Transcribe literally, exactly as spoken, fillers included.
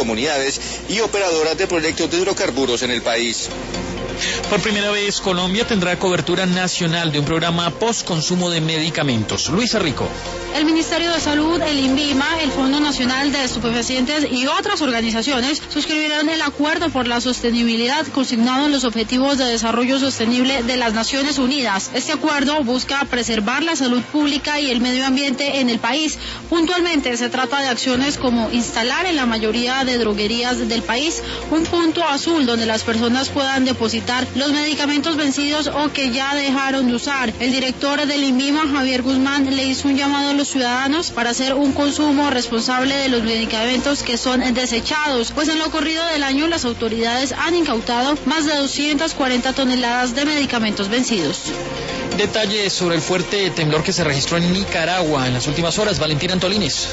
comunidades y operadoras de proyectos de hidrocarburos en el país. Por primera vez, Colombia tendrá cobertura nacional de un programa post-consumo de medicamentos. Luisa Rico. El Ministerio de Salud, el INVIMA, el Fondo Nacional de Estupefacientes y otras organizaciones suscribirán el Acuerdo por la Sostenibilidad consignado en los Objetivos de Desarrollo Sostenible de las Naciones Unidas. Este acuerdo busca preservar la salud pública y el medio ambiente en el país. Puntualmente se trata de acciones como instalar en la mayoría de droguerías del país un punto azul donde las personas puedan depositar los medicamentos vencidos o que ya dejaron de usar. El director del INVIMA, Javier Guzmán, le hizo un llamado a los ciudadanos para hacer un consumo responsable de los medicamentos que son desechados, pues en lo corrido del año las autoridades han incautado más de doscientas cuarenta toneladas de medicamentos vencidos. Detalles sobre el fuerte temblor que se registró en Nicaragua en las últimas horas. Valentina Antolines.